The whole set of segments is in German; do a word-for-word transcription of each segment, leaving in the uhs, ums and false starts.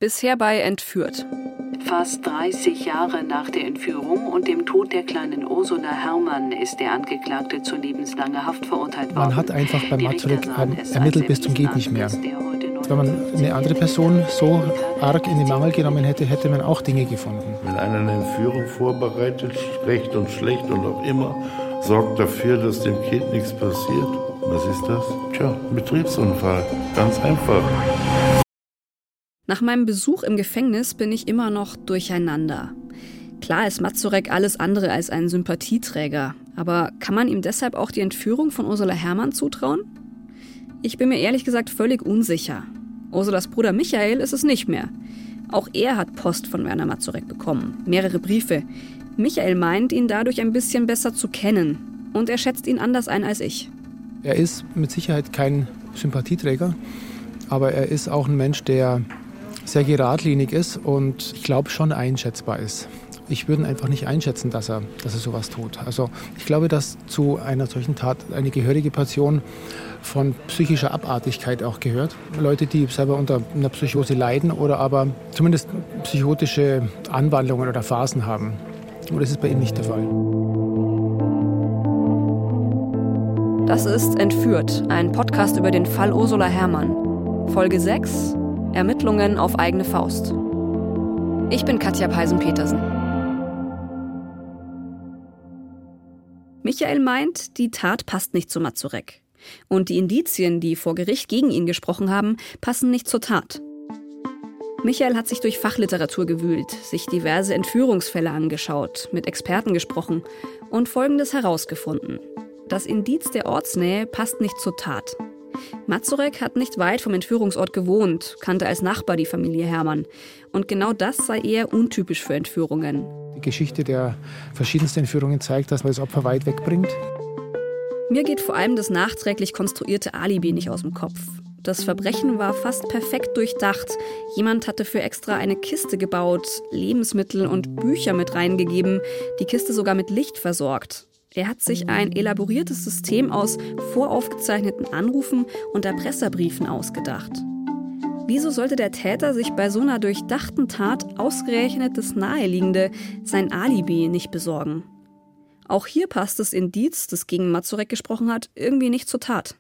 Bisher bei Entführt. Fast dreißig Jahre nach der Entführung und dem Tod der kleinen Ursula Herrmann ist der Angeklagte zu lebenslanger Haft verurteilt worden. Man hat einfach bei Mazurek ermittelt bis zum geht nicht mehr. Wenn man eine andere Person so arg in den Mangel genommen hätte, hätte man auch Dinge gefunden. Wenn einer eine Entführung vorbereitet, recht und schlecht und auch immer, sorgt dafür, dass dem Kind nichts passiert. Was ist das? Tja, ein Betriebsunfall. Ganz einfach. Nach meinem Besuch im Gefängnis bin ich immer noch durcheinander. Klar ist Mazurek alles andere als ein Sympathieträger, aber kann man ihm deshalb auch die Entführung von Ursula Herrmann zutrauen? Ich bin mir ehrlich gesagt völlig unsicher. Ursulas Bruder Michael ist es nicht mehr. Auch er hat Post von Werner Mazurek bekommen, mehrere Briefe. Michael meint, ihn dadurch ein bisschen besser zu kennen. Und er schätzt ihn anders ein als ich. Er ist mit Sicherheit kein Sympathieträger, aber er ist auch ein Mensch, der sehr geradlinig ist und ich glaube schon einschätzbar ist. Ich würde einfach nicht einschätzen, dass er, dass er sowas tut. Also ich glaube, dass zu einer solchen Tat eine gehörige Portion von psychischer Abartigkeit auch gehört. Leute, die selber unter einer Psychose leiden oder aber zumindest psychotische Anwandlungen oder Phasen haben. Und das ist bei ihm nicht der Fall. Das ist Entführt, ein Podcast über den Fall Ursula Herrmann. Folge sechs, Ermittlungen auf eigene Faust. Ich bin Katja Peisen-Petersen. Michael meint, die Tat passt nicht zu Mazurek. Und die Indizien, die vor Gericht gegen ihn gesprochen haben, passen nicht zur Tat. Michael hat sich durch Fachliteratur gewühlt, sich diverse Entführungsfälle angeschaut, mit Experten gesprochen und Folgendes herausgefunden. Das Indiz der Ortsnähe passt nicht zur Tat. Mazurek hat nicht weit vom Entführungsort gewohnt, kannte als Nachbar die Familie Herrmann. Und genau das sei eher untypisch für Entführungen. Die Geschichte der verschiedensten Entführungen zeigt, dass man das Opfer weit wegbringt. Mir geht vor allem das nachträglich konstruierte Alibi nicht aus dem Kopf. Das Verbrechen war fast perfekt durchdacht. Jemand hatte für extra eine Kiste gebaut, Lebensmittel und Bücher mit reingegeben, die Kiste sogar mit Licht versorgt. Er hat sich ein elaboriertes System aus voraufgezeichneten Anrufen und Erpresserbriefen ausgedacht. Wieso sollte der Täter sich bei so einer durchdachten Tat ausgerechnet das Naheliegende, sein Alibi, nicht besorgen? Auch hier passt das Indiz, das gegen Mazurek gesprochen hat, irgendwie nicht zur Tat.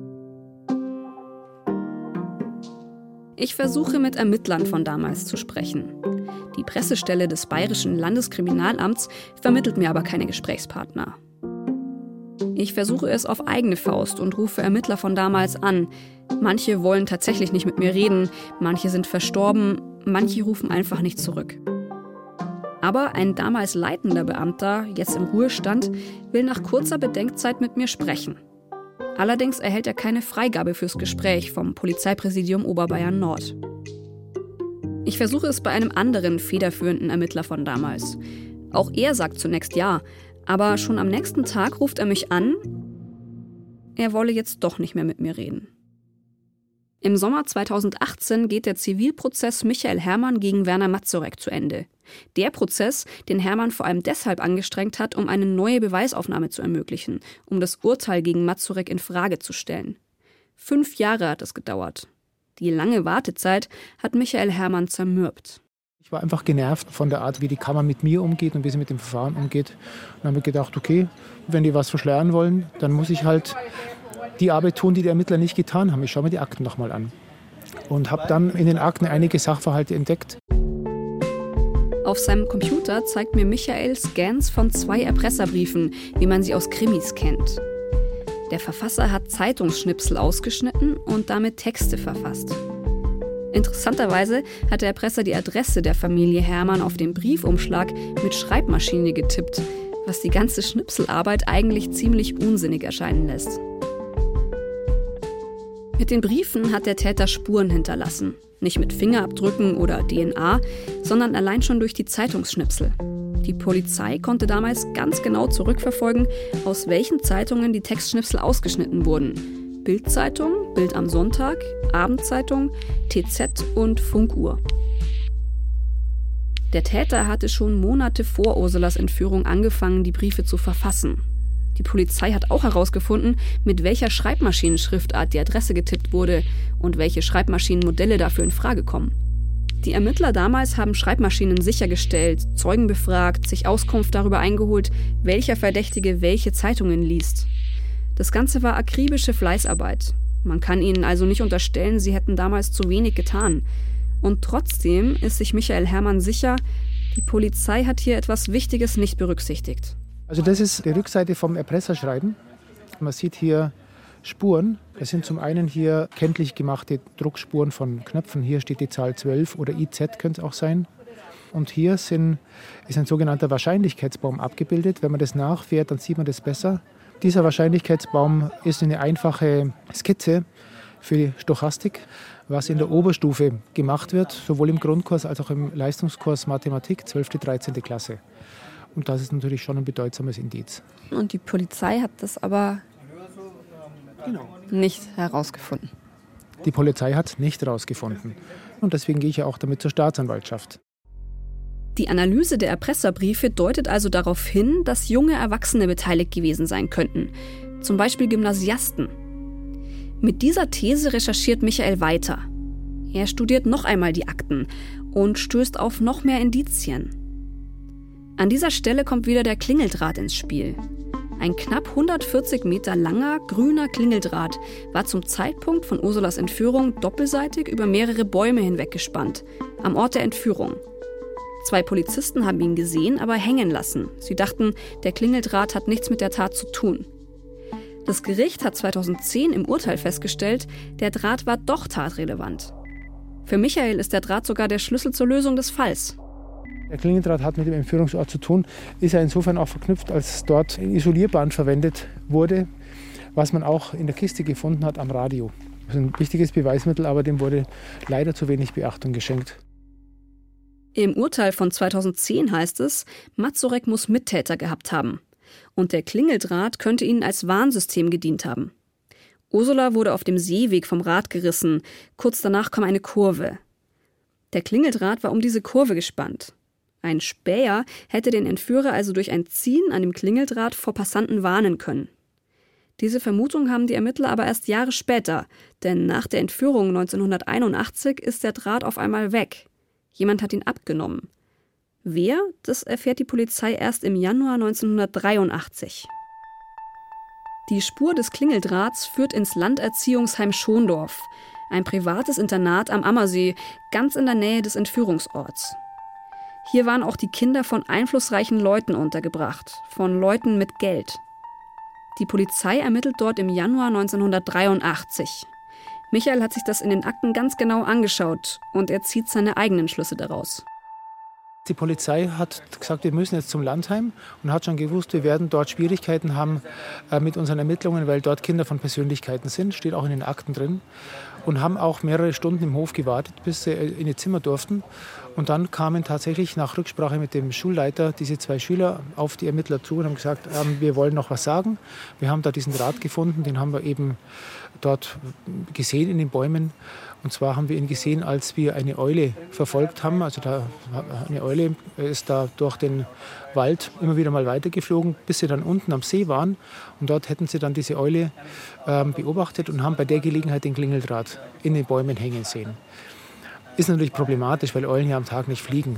Ich versuche mit Ermittlern von damals zu sprechen. Die Pressestelle des Bayerischen Landeskriminalamts vermittelt mir aber keine Gesprächspartner. Ich versuche es auf eigene Faust und rufe Ermittler von damals an. Manche wollen tatsächlich nicht mit mir reden, manche sind verstorben, manche rufen einfach nicht zurück. Aber ein damals leitender Beamter, jetzt im Ruhestand, will nach kurzer Bedenkzeit mit mir sprechen. Allerdings erhält er keine Freigabe fürs Gespräch vom Polizeipräsidium Oberbayern Nord. Ich versuche es bei einem anderen federführenden Ermittler von damals. Auch er sagt zunächst ja, aber schon am nächsten Tag ruft er mich an, er wolle jetzt doch nicht mehr mit mir reden. Im Sommer zweitausendachtzehn geht der Zivilprozess Michael Herrmann gegen Werner Mazurek zu Ende. Der Prozess, den Herrmann vor allem deshalb angestrengt hat, um eine neue Beweisaufnahme zu ermöglichen, um das Urteil gegen Mazurek in Frage zu stellen. Fünf Jahre hat es gedauert. Die lange Wartezeit hat Michael Herrmann zermürbt. Ich war einfach genervt von der Art, wie die Kammer mit mir umgeht und wie sie mit dem Verfahren umgeht. Und habe mir gedacht, okay, wenn die was verschleiern wollen, dann muss ich halt die Arbeit tun, die die Ermittler nicht getan haben. Ich schaue mir die Akten nochmal an. Und habe dann in den Akten einige Sachverhalte entdeckt. Auf seinem Computer zeigt mir Michael Scans von zwei Erpresserbriefen, wie man sie aus Krimis kennt. Der Verfasser hat Zeitungsschnipsel ausgeschnitten und damit Texte verfasst. Interessanterweise hat der Erpresser die Adresse der Familie Herrmann auf dem Briefumschlag mit Schreibmaschine getippt, was die ganze Schnipselarbeit eigentlich ziemlich unsinnig erscheinen lässt. Mit den Briefen hat der Täter Spuren hinterlassen. Nicht mit Fingerabdrücken oder D N A, sondern allein schon durch die Zeitungsschnipsel. Die Polizei konnte damals ganz genau zurückverfolgen, aus welchen Zeitungen die Textschnipsel ausgeschnitten wurden. Bild-Zeitung, Bild am Sonntag, Abendzeitung, T Z und Funkuhr. Der Täter hatte schon Monate vor Ursulas Entführung angefangen, die Briefe zu verfassen. Die Polizei hat auch herausgefunden, mit welcher Schreibmaschinenschriftart die Adresse getippt wurde und welche Schreibmaschinenmodelle dafür in Frage kommen. Die Ermittler damals haben Schreibmaschinen sichergestellt, Zeugen befragt, sich Auskunft darüber eingeholt, welcher Verdächtige welche Zeitungen liest. Das Ganze war akribische Fleißarbeit. Man kann ihnen also nicht unterstellen, sie hätten damals zu wenig getan. Und trotzdem ist sich Michael Herrmann sicher, die Polizei hat hier etwas Wichtiges nicht berücksichtigt. Also das ist die Rückseite vom Erpresserschreiben. Man sieht hier Spuren. Das sind zum einen hier kenntlich gemachte Druckspuren von Knöpfen. Hier steht die Zahl zwölf oder I Z könnte es auch sein. Und hier sind, ist ein sogenannter Wahrscheinlichkeitsbaum abgebildet. Wenn man das nachfährt, dann sieht man das besser. Dieser Wahrscheinlichkeitsbaum ist eine einfache Skizze für die Stochastik, was in der Oberstufe gemacht wird, sowohl im Grundkurs als auch im Leistungskurs Mathematik, zwölfte, dreizehnte Klasse. Und das ist natürlich schon ein bedeutsames Indiz. Und die Polizei hat das aber Genau. nicht herausgefunden. Die Polizei hat nicht herausgefunden. Und deswegen gehe ich ja auch damit zur Staatsanwaltschaft. Die Analyse der Erpresserbriefe deutet also darauf hin, dass junge Erwachsene beteiligt gewesen sein könnten. Zum Beispiel Gymnasiasten. Mit dieser These recherchiert Michael weiter. Er studiert noch einmal die Akten und stößt auf noch mehr Indizien. An dieser Stelle kommt wieder der Klingeldraht ins Spiel. Ein knapp hundertvierzig Meter langer, grüner Klingeldraht war zum Zeitpunkt von Ursulas Entführung doppelseitig über mehrere Bäume hinweg gespannt, am Ort der Entführung. Zwei Polizisten haben ihn gesehen, aber hängen lassen. Sie dachten, der Klingeldraht hat nichts mit der Tat zu tun. Das Gericht hat zweitausendzehn im Urteil festgestellt, der Draht war doch tatrelevant. Für Michael ist der Draht sogar der Schlüssel zur Lösung des Falls. Der Klingeldraht hat mit dem Entführungsort zu tun, ist ja insofern auch verknüpft, als dort ein Isolierband verwendet wurde, was man auch in der Kiste gefunden hat am Radio. Das ist ein wichtiges Beweismittel, aber dem wurde leider zu wenig Beachtung geschenkt. Im Urteil von zweitausendzehn heißt es, Mazurek muss Mittäter gehabt haben. Und der Klingeldraht könnte ihnen als Warnsystem gedient haben. Ursula wurde auf dem Seeweg vom Rad gerissen. Kurz danach kam eine Kurve. Der Klingeldraht war um diese Kurve gespannt. Ein Späher hätte den Entführer also durch ein Ziehen an dem Klingeldraht vor Passanten warnen können. Diese Vermutung haben die Ermittler aber erst Jahre später, denn nach der Entführung neunzehnhunderteinundachtzig ist der Draht auf einmal weg. Jemand hat ihn abgenommen. Wer? Das erfährt die Polizei erst im Januar neunzehnhundertdreiundachtzig. Die Spur des Klingeldrahts führt ins Landerziehungsheim Schondorf, ein privates Internat am Ammersee, ganz in der Nähe des Entführungsorts. Hier waren auch die Kinder von einflussreichen Leuten untergebracht, von Leuten mit Geld. Die Polizei ermittelt dort im Januar neunzehnhundertdreiundachtzig. Michael hat sich das in den Akten ganz genau angeschaut und er zieht seine eigenen Schlüsse daraus. Die Polizei hat gesagt, wir müssen jetzt zum Landheim und hat schon gewusst, wir werden dort Schwierigkeiten haben äh, mit unseren Ermittlungen, weil dort Kinder von Persönlichkeiten sind, steht auch in den Akten drin. Und haben auch mehrere Stunden im Hof gewartet, bis sie in ihr Zimmer durften. Und dann kamen tatsächlich nach Rücksprache mit dem Schulleiter diese zwei Schüler auf die Ermittler zu und haben gesagt, ähm, wir wollen noch was sagen. Wir haben da diesen Draht gefunden, den haben wir eben dort gesehen in den Bäumen. Und zwar haben wir ihn gesehen, als wir eine Eule verfolgt haben. Also da, eine Eule ist da durch den Wald immer wieder mal weitergeflogen, bis sie dann unten am See waren. Und dort hätten sie dann diese Eule ähm, beobachtet und haben bei der Gelegenheit den Klingeldraht in den Bäumen hängen sehen. Ist natürlich problematisch, weil Eulen ja am Tag nicht fliegen.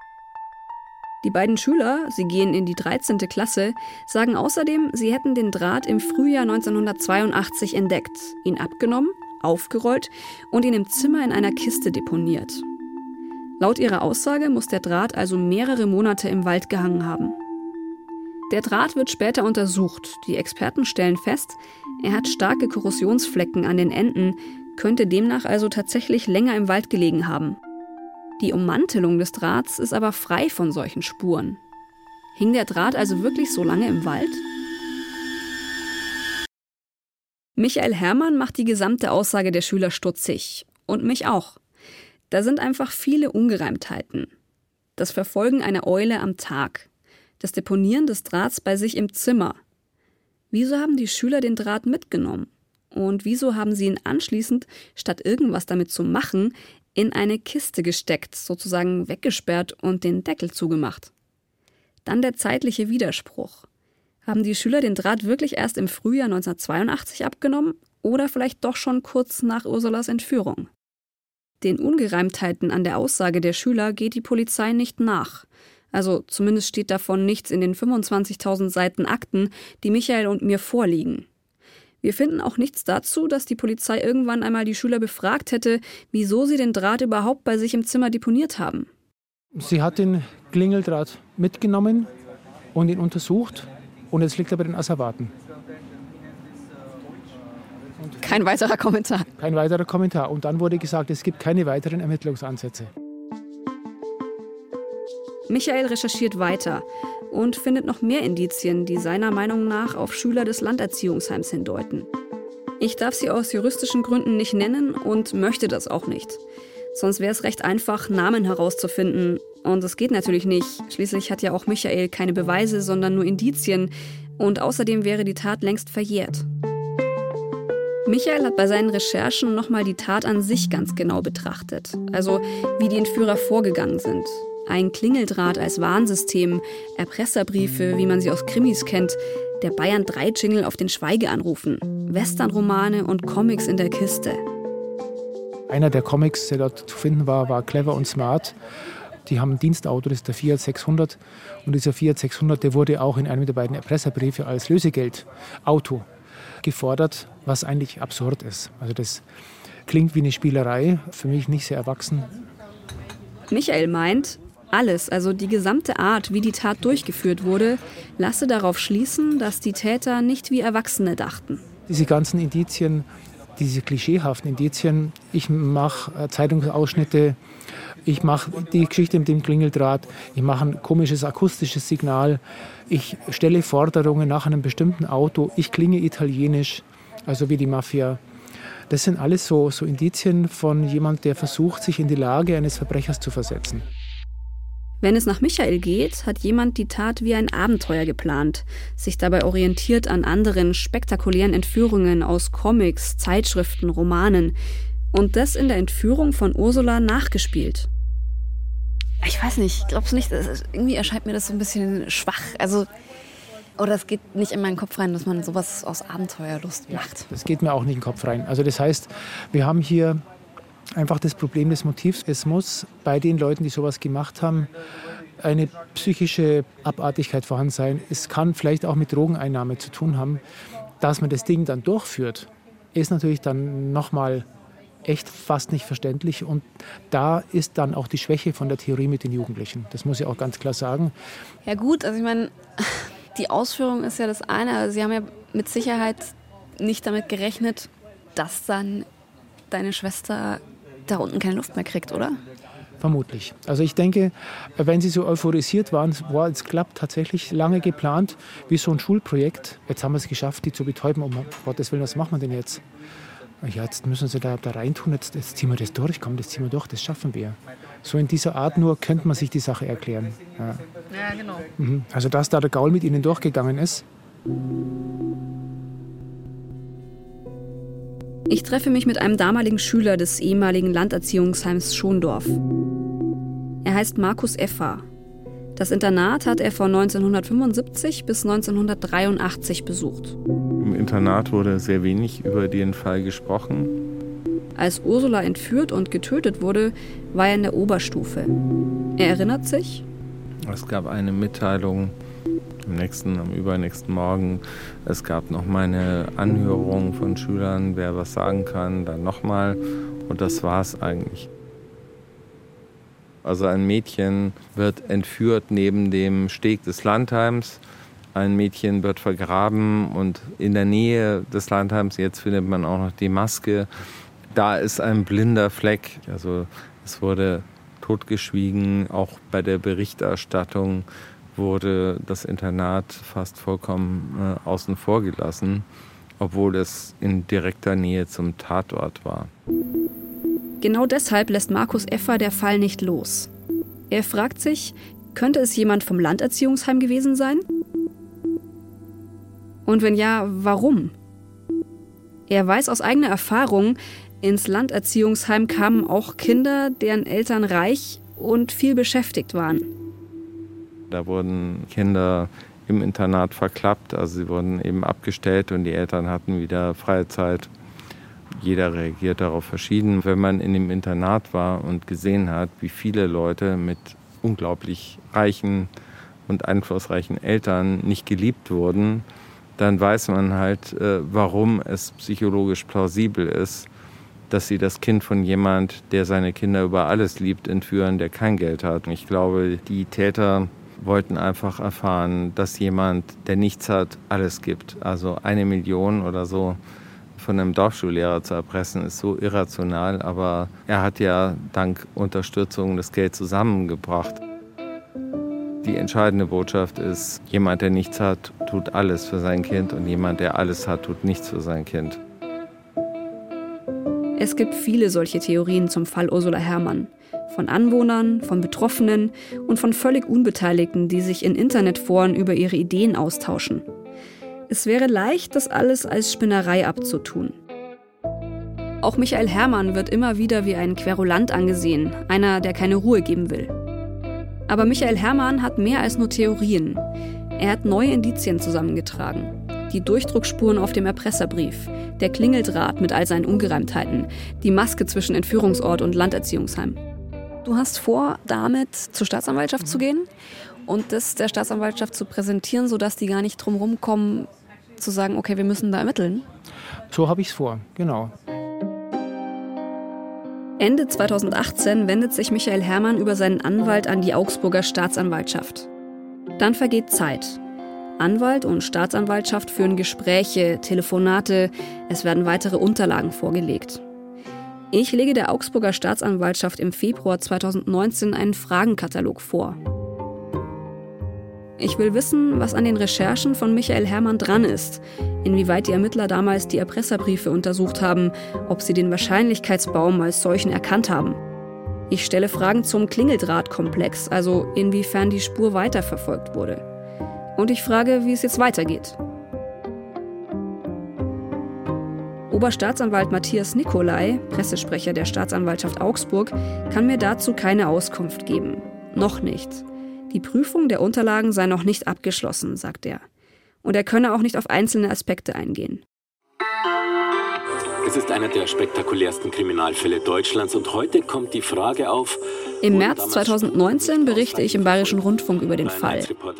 Die beiden Schüler, sie gehen in die dreizehnte Klasse, sagen außerdem, sie hätten den Draht im Frühjahr neunzehnhundertzweiundachtzig entdeckt, ihn abgenommen, aufgerollt und ihn im Zimmer in einer Kiste deponiert. Laut ihrer Aussage muss der Draht also mehrere Monate im Wald gehangen haben. Der Draht wird später untersucht. Die Experten stellen fest, er hat starke Korrosionsflecken an den Enden, könnte demnach also tatsächlich länger im Wald gelegen haben. Die Ummantelung des Drahts ist aber frei von solchen Spuren. Hing der Draht also wirklich so lange im Wald? Michael Herrmann macht die gesamte Aussage der Schüler stutzig. Und mich auch. Da sind einfach viele Ungereimtheiten. Das Verfolgen einer Eule am Tag. Das Deponieren des Drahts bei sich im Zimmer. Wieso haben die Schüler den Draht mitgenommen? Und wieso haben sie ihn anschließend, statt irgendwas damit zu machen, in eine Kiste gesteckt, sozusagen weggesperrt und den Deckel zugemacht? Dann der zeitliche Widerspruch. Haben die Schüler den Draht wirklich erst im Frühjahr neunzehnhundertzweiundachtzig abgenommen oder vielleicht doch schon kurz nach Ursulas Entführung? Den Ungereimtheiten an der Aussage der Schüler geht die Polizei nicht nach. Also zumindest steht davon nichts in den fünfundzwanzigtausend Seiten Akten, die Michael und mir vorliegen. Wir finden auch nichts dazu, dass die Polizei irgendwann einmal die Schüler befragt hätte, wieso sie den Draht überhaupt bei sich im Zimmer deponiert haben. Sie hat den Klingeldraht mitgenommen und ihn untersucht und jetzt liegt er bei den Asservaten. Kein weiterer Kommentar. Kein weiterer Kommentar. Und dann wurde gesagt, es gibt keine weiteren Ermittlungsansätze. Michael recherchiert weiter und findet noch mehr Indizien, die seiner Meinung nach auf Schüler des Landerziehungsheims hindeuten. Ich darf sie aus juristischen Gründen nicht nennen und möchte das auch nicht. Sonst wäre es recht einfach, Namen herauszufinden. Und es geht natürlich nicht. Schließlich hat ja auch Michael keine Beweise, sondern nur Indizien. Und außerdem wäre die Tat längst verjährt. Michael hat bei seinen Recherchen nochmal die Tat an sich ganz genau betrachtet. Also wie die Entführer vorgegangen sind. Ein Klingeldraht als Warnsystem, Erpresserbriefe, wie man sie aus Krimis kennt, der Bayern drei Jingle auf den Schweigeanrufen, Westernromane und Comics in der Kiste. Einer der Comics, der dort zu finden war, war Clever und Smart. Die haben ein Dienstauto, das ist der Fiat sechshundert. Und dieser Fiat sechshundert, der wurde auch in einem der beiden Erpresserbriefe als Lösegeldauto gefordert, was eigentlich absurd ist. Also das klingt wie eine Spielerei, für mich nicht sehr erwachsen. Michael meint, alles, also die gesamte Art, wie die Tat durchgeführt wurde, lasse darauf schließen, dass die Täter nicht wie Erwachsene dachten. Diese ganzen Indizien, diese klischeehaften Indizien, ich mache Zeitungsausschnitte, ich mache die Geschichte mit dem Klingeldraht, ich mache ein komisches akustisches Signal, ich stelle Forderungen nach einem bestimmten Auto, ich klinge italienisch, also wie die Mafia. Das sind alles so, so Indizien von jemand, der versucht, sich in die Lage eines Verbrechers zu versetzen. Wenn es nach Michael geht, hat jemand die Tat wie ein Abenteuer geplant, sich dabei orientiert an anderen spektakulären Entführungen aus Comics, Zeitschriften, Romanen und das in der Entführung von Ursula nachgespielt. Ich weiß nicht, glaubst du nicht, irgendwie erscheint mir das so ein bisschen schwach, also oder es geht nicht in meinen Kopf rein, dass man sowas aus Abenteuerlust macht. Ja, das geht mir auch nicht in den Kopf rein. Also das heißt, wir haben hier einfach das Problem des Motivs. Es muss bei den Leuten, die sowas gemacht haben, eine psychische Abartigkeit vorhanden sein. Es kann vielleicht auch mit Drogeneinnahme zu tun haben. Dass man das Ding dann durchführt, ist natürlich dann nochmal echt fast nicht verständlich. Und da ist dann auch die Schwäche von der Theorie mit den Jugendlichen. Das muss ich auch ganz klar sagen. Ja gut, also ich meine, die Ausführung ist ja das eine. Also Sie haben ja mit Sicherheit nicht damit gerechnet, dass dann deine Schwester da unten keine Luft mehr kriegt, oder? Vermutlich. Also ich denke, wenn sie so euphorisiert waren, war es klappt tatsächlich lange geplant, wie so ein Schulprojekt. Jetzt haben wir es geschafft, die zu betäuben. Um Gottes Willen, was machen wir denn jetzt? Ja, jetzt müssen sie da, da reintun, jetzt, jetzt ziehen wir das durch, komm, das ziehen wir durch, das schaffen wir. So in dieser Art nur könnte man sich die Sache erklären. Ja, ja genau. Mhm. Also dass da der Gaul mit ihnen durchgegangen ist. Ich treffe mich mit einem damaligen Schüler des ehemaligen Landerziehungsheims Schondorf. Er heißt Markus Effa. Das Internat hat er von neunzehnhundertfünfundsiebzig bis neunzehnhundertdreiundachtzig besucht. Im Internat wurde sehr wenig über den Fall gesprochen. Als Ursula entführt und getötet wurde, war er in der Oberstufe. Er erinnert sich: Es gab eine Mitteilung am nächsten, am übernächsten Morgen. Es gab noch mal eine Anhörung von Schülern, wer was sagen kann, dann nochmal. Und das war es eigentlich. Also ein Mädchen wird entführt neben dem Steg des Landheims. Ein Mädchen wird vergraben und in der Nähe des Landheims, jetzt findet man auch noch die Maske. Da ist ein blinder Fleck. Also es wurde totgeschwiegen. Auch bei der Berichterstattung wurde das Internat fast vollkommen äh, außen vor gelassen, obwohl es in direkter Nähe zum Tatort war. Genau deshalb lässt Markus Effa der Fall nicht los. Er fragt sich, könnte es jemand vom Landerziehungsheim gewesen sein? Und wenn ja, warum? Er weiß aus eigener Erfahrung, ins Landerziehungsheim kamen auch Kinder, deren Eltern reich und viel beschäftigt waren. Da wurden Kinder im Internat verklappt, also sie wurden eben abgestellt und die Eltern hatten wieder freie Zeit. jeder reagiert darauf verschieden. Wenn man in dem Internat war und gesehen hat, wie viele Leute mit unglaublich reichen und einflussreichen Eltern nicht geliebt wurden, dann weiß man halt, warum es psychologisch plausibel ist, dass sie das Kind von jemand, der seine Kinder über alles liebt, entführen, der kein Geld hat. Und ich glaube, die Täter wollten einfach erfahren, dass jemand, der nichts hat, alles gibt. Also eine Million oder so von einem Dorfschullehrer zu erpressen, ist so irrational. Aber er hat ja dank Unterstützung das Geld zusammengebracht. Die entscheidende Botschaft ist, jemand, der nichts hat, tut alles für sein Kind und jemand, der alles hat, tut nichts für sein Kind. Es gibt viele solche Theorien zum Fall Ursula Herrmann. Von Anwohnern, von Betroffenen und von völlig Unbeteiligten, die sich in Internetforen über ihre Ideen austauschen. Es wäre leicht, das alles als Spinnerei abzutun. Auch Michael Herrmann wird immer wieder wie ein Querulant angesehen, einer, der keine Ruhe geben will. Aber Michael Herrmann hat mehr als nur Theorien. Er hat neue Indizien zusammengetragen. Die Durchdruckspuren auf dem Erpresserbrief, der Klingeldraht mit all seinen Ungereimtheiten, die Maske zwischen Entführungsort und Landerziehungsheim. Du hast vor, damit zur Staatsanwaltschaft zu gehen und das der Staatsanwaltschaft zu präsentieren, sodass die gar nicht drum rumkommen, zu sagen, okay, wir müssen da ermitteln? So habe ich es vor, genau. Ende zweitausendachtzehn wendet sich Michael Herrmann über seinen Anwalt an die Augsburger Staatsanwaltschaft. Dann vergeht Zeit. Anwalt und Staatsanwaltschaft führen Gespräche, Telefonate, es werden weitere Unterlagen vorgelegt. Ich lege der Augsburger Staatsanwaltschaft im Februar zweitausendneunzehn einen Fragenkatalog vor. Ich will wissen, was an den Recherchen von Michael Herrmann dran ist, inwieweit die Ermittler damals die Erpresserbriefe untersucht haben, ob sie den Wahrscheinlichkeitsbaum als solchen erkannt haben. Ich stelle Fragen zum Klingeldrahtkomplex, also inwiefern die Spur weiterverfolgt wurde. Und ich frage, wie es jetzt weitergeht. Oberstaatsanwalt Matthias Nicolai, Pressesprecher der Staatsanwaltschaft Augsburg, kann mir dazu keine Auskunft geben. Noch nicht. Die Prüfung der Unterlagen sei noch nicht abgeschlossen, sagt er. Und er könne auch nicht auf einzelne Aspekte eingehen. Es ist einer der spektakulärsten Kriminalfälle Deutschlands und heute kommt die Frage auf... Im März zweitausendneunzehn berichte ich im Bayerischen Rundfunk über den Fall.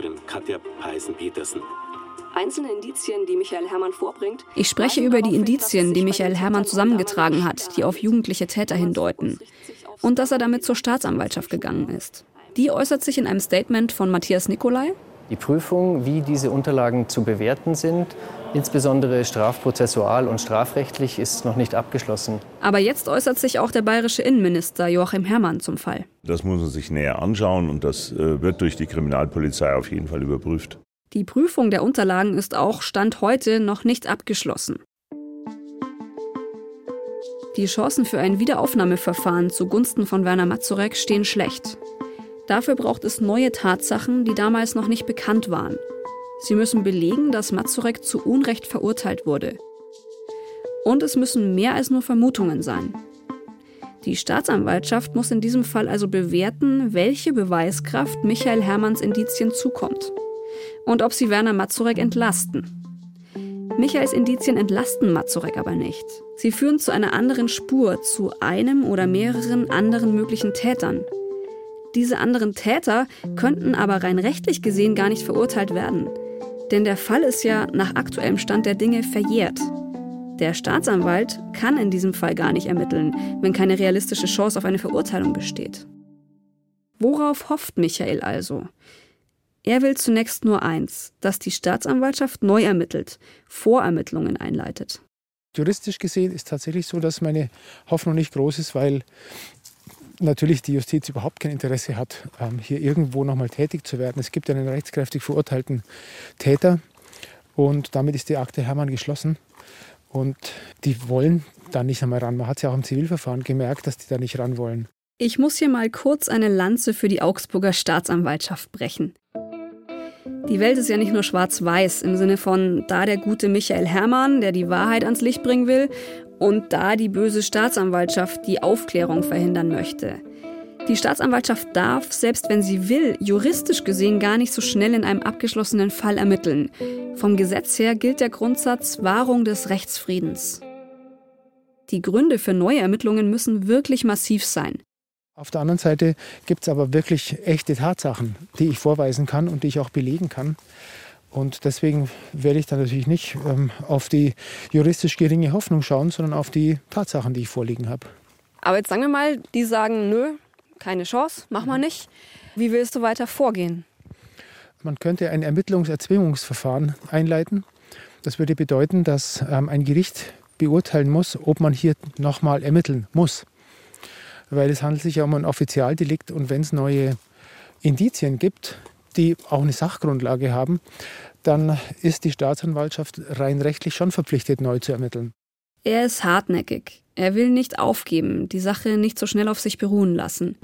Einzelne Indizien, die Michael Herrmann vorbringt. Ich spreche über die Indizien, die Michael Herrmann zusammengetragen hat, die auf jugendliche Täter hindeuten. Und dass er damit zur Staatsanwaltschaft gegangen ist. Die äußert sich in einem Statement von Matthias Nicolai. Die Prüfung, wie diese Unterlagen zu bewerten sind, insbesondere strafprozessual und strafrechtlich, ist noch nicht abgeschlossen. Aber jetzt äußert sich auch der bayerische Innenminister Joachim Herrmann zum Fall. Das muss man sich näher anschauen und das äh, wird durch die Kriminalpolizei auf jeden Fall überprüft. Die Prüfung der Unterlagen ist auch Stand heute noch nicht abgeschlossen. Die Chancen für ein Wiederaufnahmeverfahren zugunsten von Werner Mazurek stehen schlecht. Dafür braucht es neue Tatsachen, die damals noch nicht bekannt waren. Sie müssen belegen, dass Mazurek zu Unrecht verurteilt wurde. Und es müssen mehr als nur Vermutungen sein. Die Staatsanwaltschaft muss in diesem Fall also bewerten, welche Beweiskraft Michael Herrmanns Indizien zukommt. Und ob sie Werner Mazurek entlasten. Michaels Indizien entlasten Mazurek aber nicht. Sie führen zu einer anderen Spur, zu einem oder mehreren anderen möglichen Tätern. Diese anderen Täter könnten aber rein rechtlich gesehen gar nicht verurteilt werden. Denn der Fall ist ja nach aktuellem Stand der Dinge verjährt. Der Staatsanwalt kann in diesem Fall gar nicht ermitteln, wenn keine realistische Chance auf eine Verurteilung besteht. Worauf hofft Michael also? Er will zunächst nur eins, dass die Staatsanwaltschaft neu ermittelt, Vorermittlungen einleitet. Juristisch gesehen ist tatsächlich so, dass meine Hoffnung nicht groß ist, weil natürlich die Justiz überhaupt kein Interesse hat, hier irgendwo nochmal tätig zu werden. Es gibt einen rechtskräftig verurteilten Täter und damit ist die Akte Herrmann geschlossen. Und die wollen da nicht einmal ran. Man hat es ja auch im Zivilverfahren gemerkt, dass die da nicht ran wollen. Ich muss hier mal kurz eine Lanze für die Augsburger Staatsanwaltschaft brechen. Die Welt ist ja nicht nur schwarz-weiß im Sinne von da der gute Michael Herrmann, der die Wahrheit ans Licht bringen will, und da die böse Staatsanwaltschaft die Aufklärung verhindern möchte. Die Staatsanwaltschaft darf, selbst wenn sie will, juristisch gesehen gar nicht so schnell in einem abgeschlossenen Fall ermitteln. Vom Gesetz her gilt der Grundsatz Wahrung des Rechtsfriedens. Die Gründe für neue Ermittlungen müssen wirklich massiv sein. Auf der anderen Seite gibt es aber wirklich echte Tatsachen, die ich vorweisen kann und die ich auch belegen kann. Und deswegen werde ich dann natürlich nicht ähm, auf die juristisch geringe Hoffnung schauen, sondern auf die Tatsachen, die ich vorliegen habe. Aber jetzt sagen wir mal, die sagen, nö, keine Chance, mach mal nicht. Wie willst du weiter vorgehen? Man könnte ein Ermittlungserzwingungsverfahren einleiten. Das würde bedeuten, dass ähm, ein Gericht beurteilen muss, ob man hier nochmal ermitteln muss. Weil es handelt sich ja um ein Offizialdelikt und wenn es neue Indizien gibt, die auch eine Sachgrundlage haben, dann ist die Staatsanwaltschaft rein rechtlich schon verpflichtet, neu zu ermitteln. Er ist hartnäckig. Er will nicht aufgeben, die Sache nicht so schnell auf sich beruhen lassen.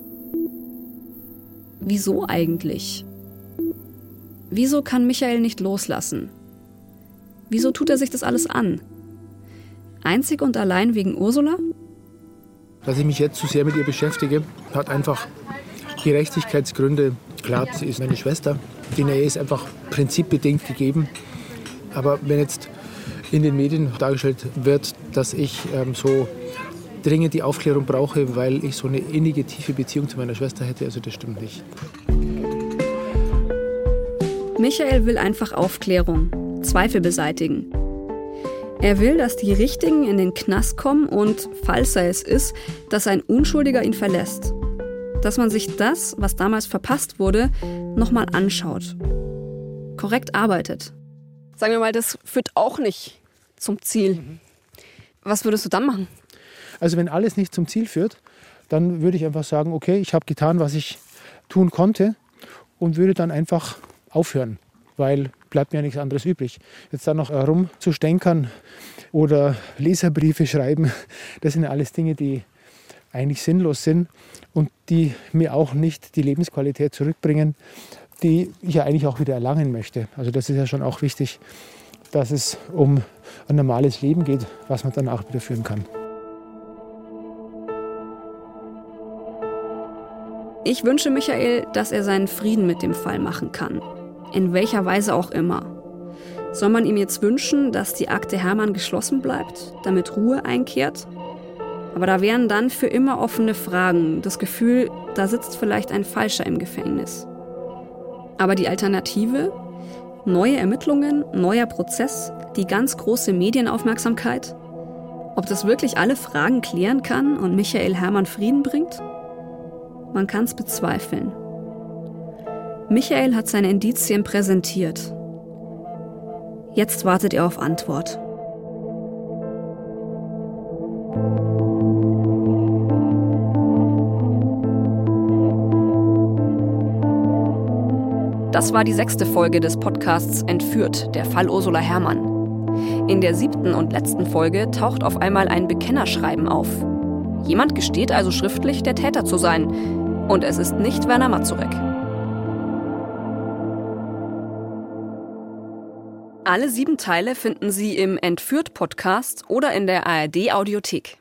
Wieso eigentlich? Wieso kann Michael nicht loslassen? Wieso tut er sich das alles an? Einzig und allein wegen Ursula? Dass ich mich jetzt zu sehr mit ihr beschäftige, hat einfach Gerechtigkeitsgründe. Klar, sie ist meine Schwester. Die Nähe ist einfach prinzipbedingt gegeben. Aber wenn jetzt in den Medien dargestellt wird, dass ich ähm, so dringend die Aufklärung brauche, weil ich so eine innige, tiefe Beziehung zu meiner Schwester hätte, also das stimmt nicht. Michael will einfach Aufklärung, Zweifel beseitigen. Er will, dass die Richtigen in den Knast kommen und, falls er es ist, dass ein Unschuldiger ihn verlässt. Dass man sich das, was damals verpasst wurde, nochmal anschaut. Korrekt arbeitet. Sagen wir mal, das führt auch nicht zum Ziel. Was würdest du dann machen? Also wenn alles nicht zum Ziel führt, dann würde ich einfach sagen, okay, ich habe getan, was ich tun konnte und würde dann einfach aufhören, weil bleibt mir ja nichts anderes übrig. Jetzt dann noch herumzustänkern oder Leserbriefe schreiben, das sind ja alles Dinge, die eigentlich sinnlos sind und die mir auch nicht die Lebensqualität zurückbringen, die ich ja eigentlich auch wieder erlangen möchte. Also das ist ja schon auch wichtig, dass es um ein normales Leben geht, was man danach wieder führen kann. Ich wünsche Michael, dass er seinen Frieden mit dem Fall machen kann. In welcher Weise auch immer. Soll man ihm jetzt wünschen, dass die Akte Hermann geschlossen bleibt, damit Ruhe einkehrt? Aber da wären dann für immer offene Fragen, das Gefühl, da sitzt vielleicht ein Falscher im Gefängnis. Aber die Alternative? Neue Ermittlungen, neuer Prozess, die ganz große Medienaufmerksamkeit? Ob das wirklich alle Fragen klären kann und Michael Hermann Frieden bringt? Man kann es bezweifeln. Michael hat seine Indizien präsentiert. Jetzt wartet er auf Antwort. Das war die sechste Folge des Podcasts Entführt, der Fall Ursula Hermann. In der siebten und letzten Folge taucht auf einmal ein Bekennerschreiben auf. Jemand gesteht also schriftlich, der Täter zu sein. Und es ist nicht Werner Mazurek. Alle sieben Teile finden Sie im Entführt-Podcast oder in der A R D-Audiothek.